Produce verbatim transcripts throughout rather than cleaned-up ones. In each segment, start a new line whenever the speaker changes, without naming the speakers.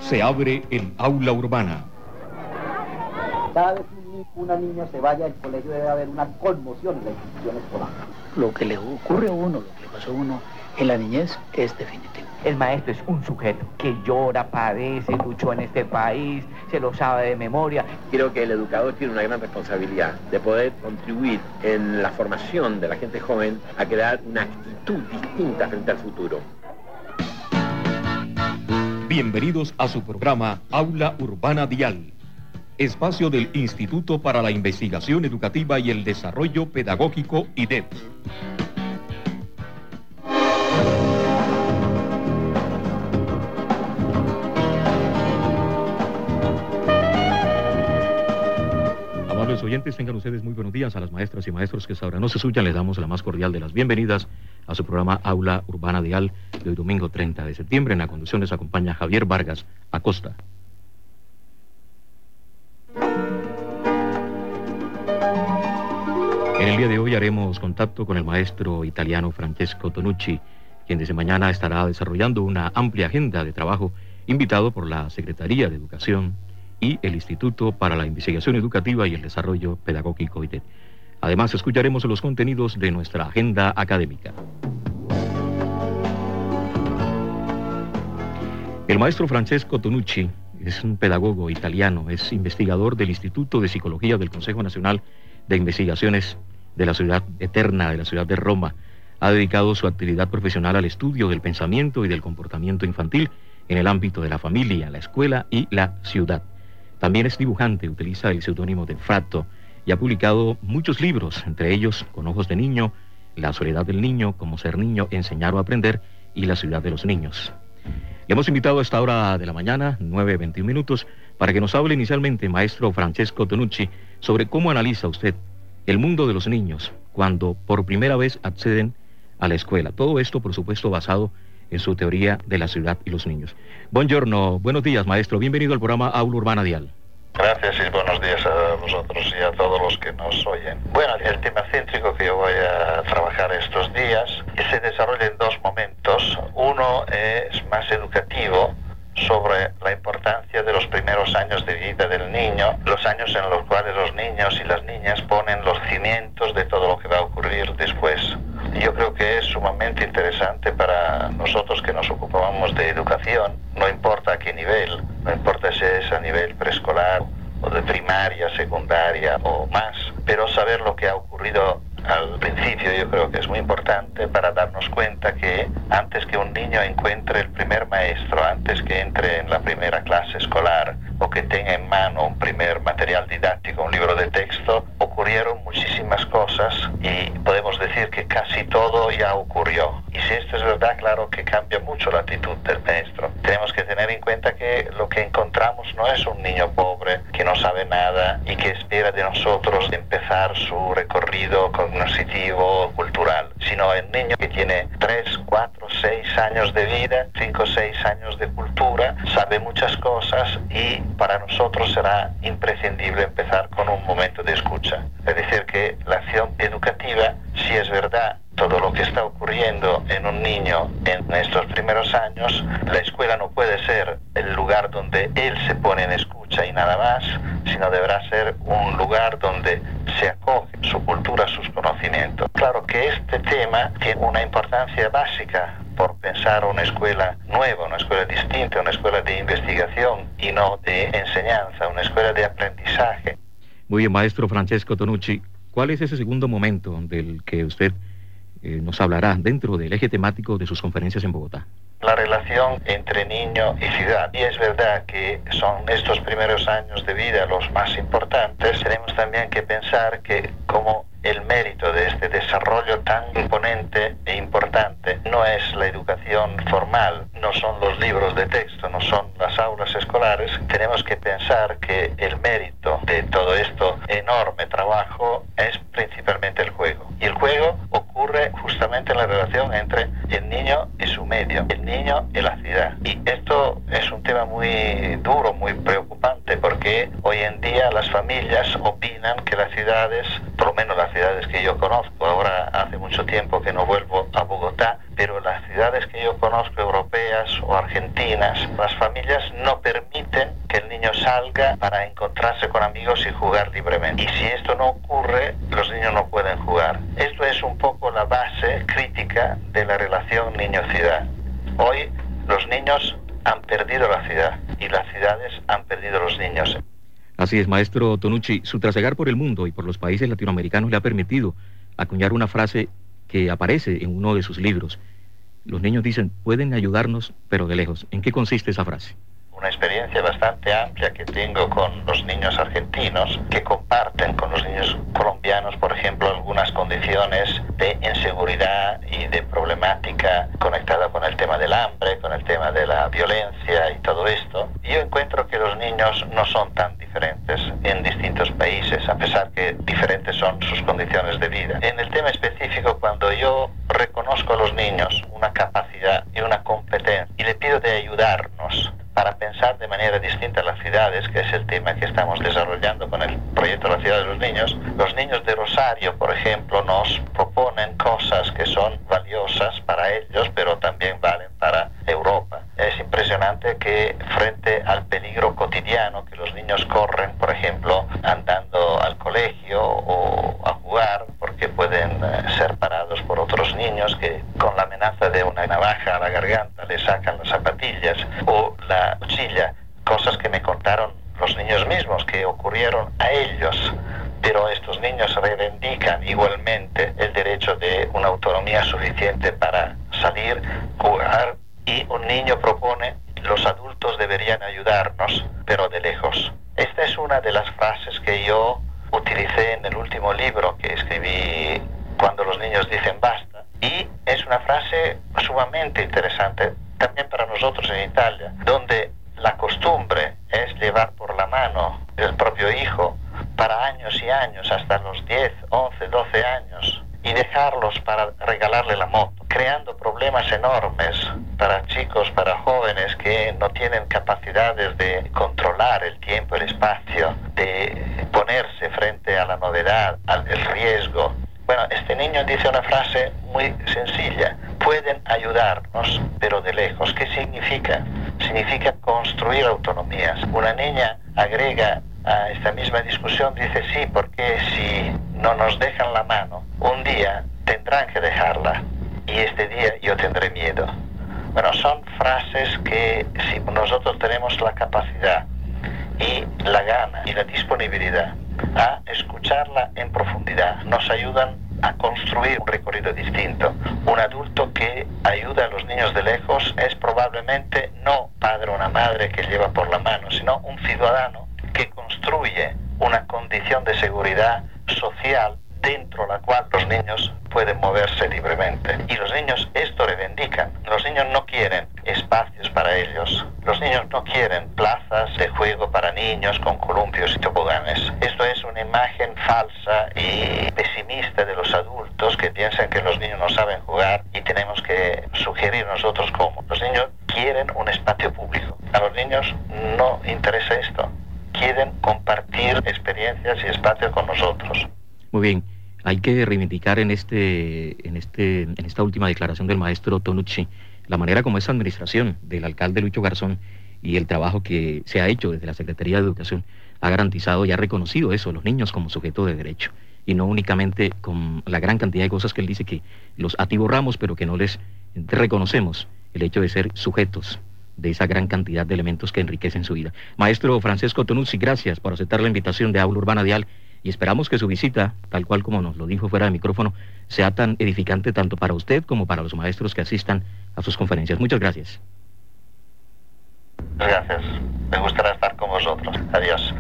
se abre el aula urbana.
Cada vez que una niña se vaya al colegio debe haber una conmoción en la institución escolar.
Lo que le ocurre a uno, lo que le pasó a uno en la niñez es definitivo.
El maestro es un sujeto que llora, padece, luchó en este país, se lo sabe de memoria.
Creo que el educador tiene una gran responsabilidad de poder contribuir en la formación de la gente joven a crear una actitud distinta frente al futuro.
Bienvenidos a su programa Aula Urbana Dial, espacio del Instituto para la Investigación Educativa y el Desarrollo Pedagógico I D E P. Amables oyentes, tengan ustedes muy buenos días. A las maestras y maestros que ahora no se escuchan, les damos la más cordial de las bienvenidas a su programa Aula Urbana Dial de hoy domingo treinta de septiembre. En la conducción les acompaña Javier Vargas Acosta. En el día de hoy haremos contacto con el maestro italiano Francesco Tonucci, quien desde mañana estará desarrollando una amplia agenda de trabajo, invitado por la Secretaría de Educación y el Instituto para la Investigación Educativa y el Desarrollo Pedagógico I D E P. Además, escucharemos los contenidos de nuestra agenda académica. El maestro Francesco Tonucci es un pedagogo italiano, es investigador del Instituto de Psicología del Consejo Nacional de Investigaciones de la Ciudad Eterna de la ciudad de Roma. Ha dedicado su actividad profesional al estudio del pensamiento y del comportamiento infantil en el ámbito de la familia, la escuela y la ciudad. También es dibujante, utiliza el seudónimo de Fratto y ha publicado muchos libros, entre ellos Con ojos de niño, La soledad del niño, Cómo ser niño, Enseñar o aprender y La ciudad de los niños. Le hemos invitado a esta hora de la mañana, nueve veintiún minutos, para que nos hable inicialmente, maestro Francesco Tonucci, sobre cómo analiza usted el mundo de los niños cuando por primera vez acceden a la escuela. Todo esto, por supuesto, basado en su teoría de la ciudad y los niños. Buongiorno, buenos días, maestro. Bienvenido al programa Aula Urbana Dial.
Gracias y buenos días a vosotros y a todos los que nos oyen. Bueno, el tema céntrico que yo voy a trabajar estos días se desarrolla en dos momentos. Uno es más educativo, sobre la importancia de los primeros años de vida del niño, los años en los cuales los niños y las niñas ponen los cimientos de todo lo que va a ocurrir después. Yo creo que es sumamente interesante para nosotros que nos ocupamos de educación, no importa a qué nivel, no importa si es a nivel preescolar o de primaria, secundaria o más, pero saber lo que ha ocurrido al principio yo creo que es muy importante para darnos cuenta que antes que un niño encuentre el primer maestro, antes que entre en la primera clase escolar o que tenga en mano un primer material didáctico, un libro de texto, ocurrieron muchísimas cosas y podemos decir que casi todo ya ocurrió. Y si esto es verdad, claro que cambia mucho la actitud del maestro. Tenemos que tener en cuenta que lo que encontramos no es un niño pobre que no sabe nada y que espera de nosotros empezar su recorrido cognoscitivo cultural, sino el niño que tiene tres, cuatro, seis años de vida, cinco, seis años de cultura, sabe muchas cosas y para nosotros será imprescindible empezar con un momento de escucha. Es decir, que la acción educativa, si es verdad todo lo que está ocurriendo en un niño en estos primeros años, la escuela no puede ser el lugar donde él se pone en escucha y nada más, sino deberá ser un lugar donde se acoge su cultura, sus conocimientos. Claro que este tema tiene una importancia básica por pensar una escuela nueva, una escuela distinta, una escuela de investigación y no de enseñanza, una escuela de aprendizaje.
Muy bien, maestro Francesco Tonucci, ¿cuál es ese segundo momento del que usted eh, nos hablará dentro del eje temático de sus conferencias en Bogotá?
La relación entre niño y ciudad. Y es verdad que son estos primeros años de vida los más importantes. Tenemos también que pensar que como el mérito de este desarrollo tan imponente e importante no es la educación formal, no son los libros de texto, no son las aulas escolares, tenemos que pensar que el mérito de todo esto enorme trabajo es principalmente el juego. Y el juego ocurre justamente en la relación entre el niño y su medio, el niño y la ciudad. Y esto es un tema muy duro, muy preocupante, porque porque hoy en día las familias opinan que las ciudades, por lo menos las ciudades que yo conozco, ahora hace mucho tiempo que no vuelvo a Bogotá, pero las ciudades que yo conozco, europeas o argentinas, las familias no permiten que el niño salga para encontrarse con amigos y jugar libremente. Y si esto no ocurre, los niños no pueden jugar. Esto es un poco la base crítica de la relación niño-ciudad. Hoy los niños han perdido la ciudad y las ciudades han perdido los niños.
Así es, maestro Tonucci, su trasegar por el mundo y por los países latinoamericanos le ha permitido acuñar una frase que aparece en uno de sus libros. Los niños dicen, pueden ayudarnos, pero de lejos. ¿En qué consiste esa frase?
Una experiencia bastante amplia que tengo con los niños argentinos, que comparten con los niños colombianos, por ejemplo, algunas condiciones de inseguridad y de problemática conectada con el tema del hambre, con el tema de la violencia y todo esto. Yo encuentro que los niños no son tan diferentes en distintos países, a pesar que diferentes son sus condiciones de vida. En el tema específico, cuando yo reconozco a los niños una capacidad y una competencia y le pido de ayudarnos para pensar de manera distinta a las ciudades, que es el tema que estamos desarrollando con el proyecto de la ciudad de los niños. Los niños de Rosario, por ejemplo, nos proponen cosas que son valiosas para ellos, pero también valen para Europa. Es impresionante que frente al peligro cotidiano que los niños corren, por ejemplo, andando al colegio o a jugar, porque pueden eh, ser parados por otros niños que con la amenaza de una navaja a la garganta le sacan las zapatillas o la cuchilla, cosas que me contaron los niños mismos que ocurrieron a ellos. Pero estos niños reivindican igualmente el derecho de una autonomía suficiente para salir, jugar, y un niño propone, los adultos deberían ayudarnos, pero de lejos. Esta es una de las frases que yo utilicé en el último libro que escribí, Cuando los niños dicen basta, y es una frase sumamente interesante también para nosotros en Italia, donde la costumbre es llevar por la mano el propio hijo para años y años, hasta los diez, once, doce años, y dejarlos para regalarle la moto, creando problemas enormes para chicos, para jóvenes que no tienen capacidades de controlar el tiempo, el espacio, de ponerse frente a la novedad, al el riesgo. Bueno, este niño dice una frase muy sencilla: pueden ayudarnos, pero de lejos. ¿Qué significa? Significa construir autonomías. Una niña agrega a esta misma discusión, dice sí, porque si no nos dejan la mano, un día tendrán que dejarla, y este día yo tendré miedo. Bueno, son frases que si nosotros tenemos la capacidad y la gana y la disponibilidad a escucharla en profundidad, nos ayudan a construir un recorrido distinto. Un adulto que ayuda a los niños de lejos es probablemente no padre o una madre que lleva por la mano, sino un ciudadano que construye una condición de seguridad social dentro de la cual los niños pueden moverse libremente. Y los niños esto reivindican. Los niños no quieren espacios para ellos. Los niños no quieren plazas de juego para niños con columpios y toboganes. Esto es una imagen falsa y pesimista de los adultos que piensan que los niños no saben jugar, y tenemos que sugerir nosotros cómo. Los niños quieren un espacio público. A los niños no interesa esto. Quieren compartir experiencias y espacios con nosotros.
Muy bien. Hay que reivindicar en, este, en, este, en esta última declaración del maestro Tonucci la manera como esa administración del alcalde Lucho Garzón y el trabajo que se ha hecho desde la Secretaría de Educación ha garantizado y ha reconocido eso, los niños como sujeto de derecho, y no únicamente con la gran cantidad de cosas que él dice que los atiborramos, pero que no les reconocemos el hecho de ser sujetos de esa gran cantidad de elementos que enriquecen su vida. Maestro Francesco Tonucci, gracias por aceptar la invitación de Aula Urbana Dial, y esperamos que su visita, tal cual como nos lo dijo fuera de micrófono, sea tan edificante tanto para usted como para los maestros que asistan a sus conferencias. Muchas gracias.
Gracias. Me gustará estar con vosotros. Adiós.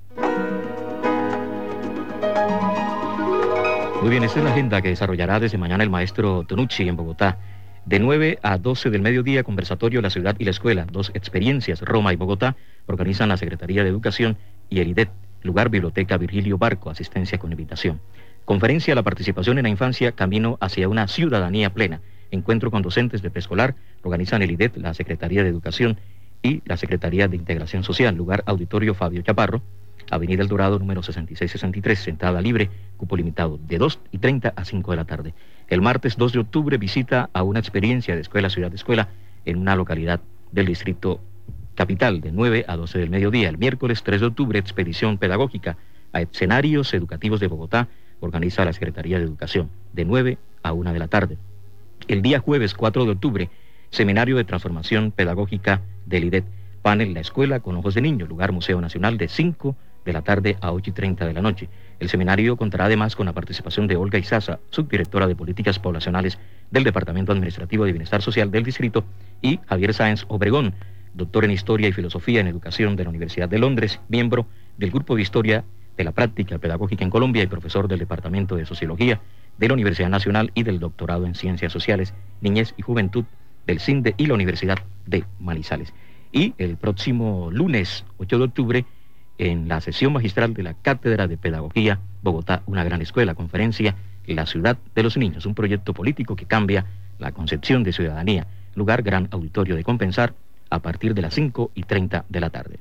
Muy bien, esta es la agenda que desarrollará desde mañana el maestro Tonucci en Bogotá. De nueve a doce del mediodía, conversatorio La Ciudad y la Escuela. Dos experiencias, Roma y Bogotá, organizan la Secretaría de Educación y el I D E T. Lugar Biblioteca Virgilio Barco, asistencia con invitación. Conferencia La participación en la infancia, camino hacia una ciudadanía plena. Encuentro con docentes de preescolar, organizan el I D E T, la Secretaría de Educación y la Secretaría de Integración Social, lugar Auditorio Fabio Chaparro, Avenida El Dorado, número sesenta y seis sesenta y tres, entrada libre, cupo limitado, de dos y treinta a cinco de la tarde. El martes dos de octubre, visita a una experiencia de escuela, ciudad de escuela, en una localidad del distrito capital, de nueve a doce del mediodía. El miércoles tres de octubre, expedición pedagógica a escenarios educativos de Bogotá, organiza la Secretaría de Educación, de nueve a una de la tarde. El día jueves cuatro de octubre, seminario de transformación pedagógica del I D E T, panel La Escuela con Ojos de Niño, lugar Museo Nacional, de cinco de la tarde a ocho y treinta de la noche. El seminario contará además con la participación de Olga Izaza, subdirectora de Políticas Poblacionales del Departamento Administrativo de Bienestar Social del Distrito, y Javier Sáenz Obregón, doctor en Historia y Filosofía en Educación de la Universidad de Londres, miembro del Grupo de Historia de la Práctica Pedagógica en Colombia y profesor del Departamento de Sociología de la Universidad Nacional y del Doctorado en Ciencias Sociales, Niñez y Juventud del CINDE y la Universidad de Manizales. Y el próximo lunes ocho de octubre, en la sesión magistral de la Cátedra de Pedagogía, Bogotá, una gran escuela, conferencia, La Ciudad de los Niños, un proyecto político que cambia la concepción de ciudadanía, lugar Gran Auditorio de Compensar, a partir de las cinco y treinta de la tarde.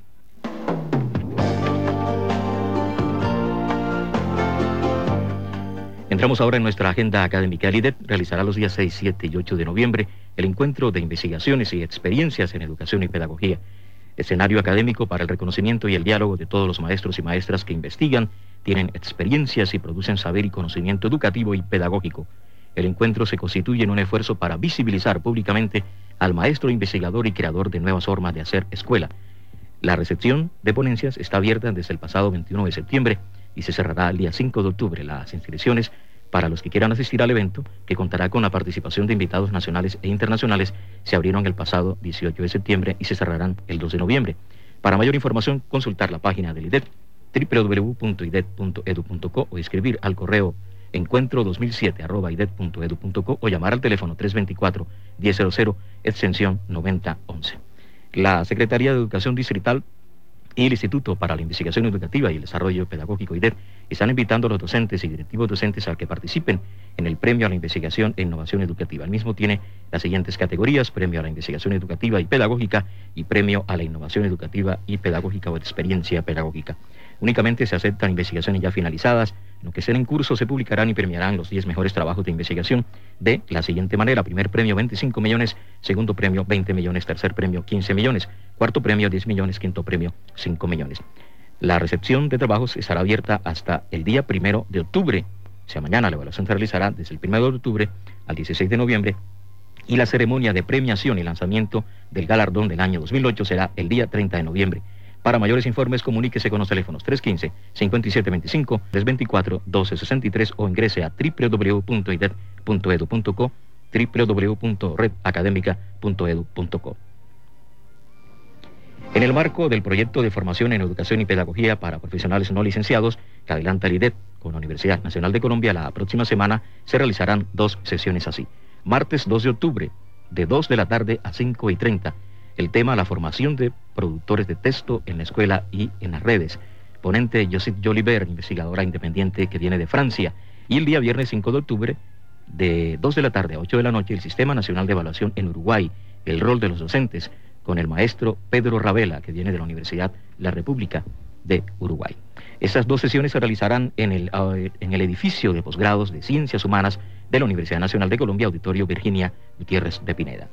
Entramos ahora en nuestra agenda académica. El I D E T realizará los días seis, siete y ocho de noviembre el encuentro de investigaciones y experiencias en educación y pedagogía, escenario académico para el reconocimiento y el diálogo de todos los maestros y maestras que investigan, tienen experiencias y producen saber y conocimiento educativo y pedagógico. El encuentro se constituye en un esfuerzo para visibilizar públicamente al maestro investigador y creador de nuevas formas de hacer escuela. La recepción de ponencias está abierta desde el pasado veintiuno de septiembre y se cerrará el día cinco de octubre. Las inscripciones para los que quieran asistir al evento, que contará con la participación de invitados nacionales e internacionales, se abrieron el pasado dieciocho de septiembre y se cerrarán el dos de noviembre. Para mayor información, consultar la página del I D E T, doble u doble u doble u punto i d e t punto e d u punto co, o escribir al correo encuentro dos mil siete arroba i d e t punto e d u punto co, o llamar al teléfono tres veinticuatro, diez cero cero, extensión noventa once. La Secretaría de Educación Distrital y el Instituto para la Investigación Educativa y el Desarrollo Pedagógico I D E T están invitando a los docentes y directivos docentes a que participen en el Premio a la Investigación e Innovación Educativa. El mismo tiene las siguientes categorías: Premio a la Investigación Educativa y Pedagógica y Premio a la Innovación Educativa y Pedagógica o Experiencia Pedagógica. Únicamente se aceptan investigaciones ya finalizadas. Lo que estén en curso se publicarán y premiarán los diez mejores trabajos de investigación de la siguiente manera: primer premio veinticinco millones, segundo premio veinte millones, tercer premio quince millones, cuarto premio diez millones, quinto premio cinco millones. La recepción de trabajos estará abierta hasta el día primero de octubre, o sea, mañana. La evaluación se realizará desde el primero de octubre al dieciséis de noviembre y la ceremonia de premiación y lanzamiento del galardón del año dos mil ocho será el día treinta de noviembre. Para mayores informes, comuníquese con los teléfonos tres uno cinco, cinco siete dos cinco, tres dos cuatro, uno dos seis tres o ingrese a doble u doble u doble u punto i d e t punto e d u punto co, doble u doble u doble u punto red académica punto e d u punto co. En el marco del proyecto de formación en educación y pedagogía para profesionales no licenciados que adelanta el I D E T con la Universidad Nacional de Colombia, la próxima semana se realizarán dos sesiones así. Martes dos de octubre, de dos de la tarde a cinco y treinta. El tema: la formación de productores de texto en la escuela y en las redes. Ponente Joseph Jolivet, investigadora independiente que viene de Francia. Y el día viernes cinco de octubre, de dos de la tarde a ocho de la noche, el Sistema Nacional de Evaluación en Uruguay, el rol de los docentes, con el maestro Pedro Ravela, que viene de la Universidad La República de Uruguay. Estas dos sesiones se realizarán en el, uh, en el edificio de posgrados de Ciencias Humanas de la Universidad Nacional de Colombia, Auditorio Virginia Gutiérrez de Pineda.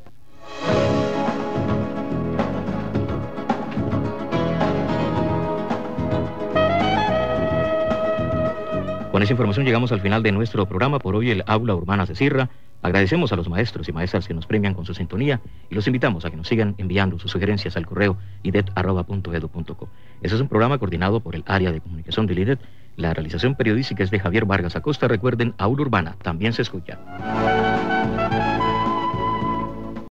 Con esa información llegamos al final de nuestro programa. Por hoy, el Aula Urbana se cierra. Agradecemos a los maestros y maestras que nos premian con su sintonía y los invitamos a que nos sigan enviando sus sugerencias al correo i d e t arroba punto e d u punto co. Este es un programa coordinado por el área de comunicación del I D E T. La realización periodística es de Javier Vargas Acosta. Recuerden, Aula Urbana también se escucha.